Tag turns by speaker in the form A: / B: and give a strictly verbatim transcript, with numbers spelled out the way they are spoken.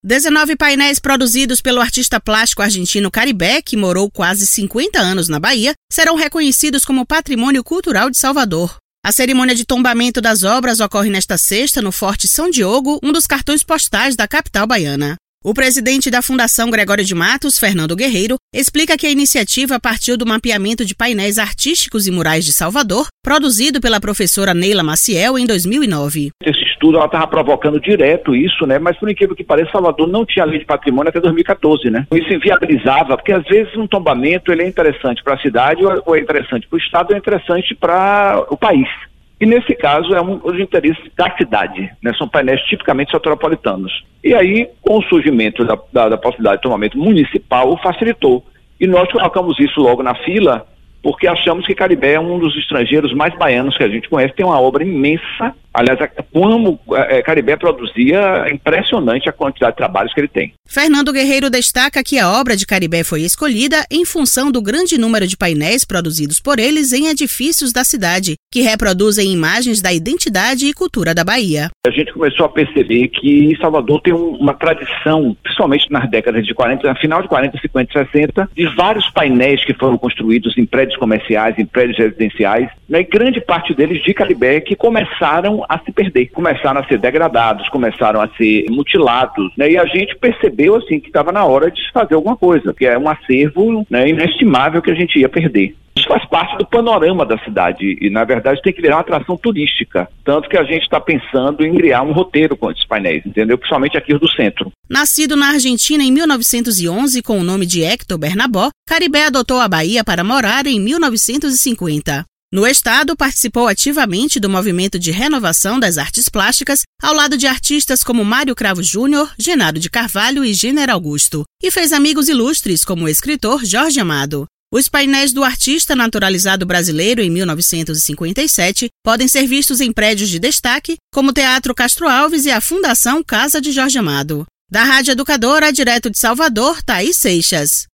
A: dezenove painéis produzidos pelo artista plástico argentino Caribé, que morou quase cinquenta anos na Bahia, serão reconhecidos como Patrimônio Cultural de Salvador. A cerimônia de tombamento das obras ocorre nesta sexta no Forte São Diogo, um dos cartões postais da capital baiana. O presidente da Fundação Gregório de Matos, Fernando Guerreiro, explica que a iniciativa partiu do mapeamento de painéis artísticos e murais de Salvador, produzido pela professora Neila Maciel em dois mil e nove.
B: Esse estudo ela estava provocando direto isso, né? Mas por incrível que pareça, Salvador não tinha lei de patrimônio até dois mil e quatorze, né? Isso inviabilizava, porque às vezes um tombamento ele é interessante para a cidade, ou é interessante para o estado, ou é interessante para o país. E nesse caso é um dos interesses da cidade, né? São painéis tipicamente soteropolitanos. E aí, com o surgimento da, da, da possibilidade de tombamento municipal, facilitou. E nós colocamos isso logo na fila, porque achamos que Caribé é um dos estrangeiros mais baianos que a gente conhece, tem uma obra imensa. Aliás, como é, Caribé produzia, é impressionante a quantidade de trabalhos que ele tem.
A: Fernando Guerreiro destaca que a obra de Caribé foi escolhida em função do grande número de painéis produzidos por eles em edifícios da cidade, que reproduzem imagens da identidade e cultura da Bahia.
B: A gente começou a perceber que Salvador tem um, uma tradição, principalmente nas décadas de quarenta, no final de quarenta, cinquenta e sessenta, de vários painéis que foram construídos em prédios comerciais, em prédios residenciais, né, e grande parte deles de Caribé que começaram a se perder, começaram a ser degradados, começaram a ser mutilados, né, e a gente percebeu assim que estava na hora de fazer alguma coisa, que é um acervo, né, inestimável que a gente ia perder. Isso faz parte do panorama da cidade e, na verdade, tem que virar uma atração turística. Tanto que a gente está pensando em criar um roteiro com esses painéis, entendeu? Principalmente aqui do centro.
A: Nascido na Argentina em mil novecentos e onze com o nome de Héctor Bernabó, Caribé adotou a Bahia para morar em mil novecentos e cinquenta. No estado, participou ativamente do movimento de renovação das artes plásticas, ao lado de artistas como Mário Cravo Júnior, Genaro de Carvalho e Gêner Augusto, e fez amigos ilustres como o escritor Jorge Amado. Os painéis do artista naturalizado brasileiro em mil novecentos e cinquenta e sete podem ser vistos em prédios de destaque, como o Teatro Castro Alves e a Fundação Casa de Jorge Amado. Da Rádio Educadora, direto de Salvador, Thaís Seixas.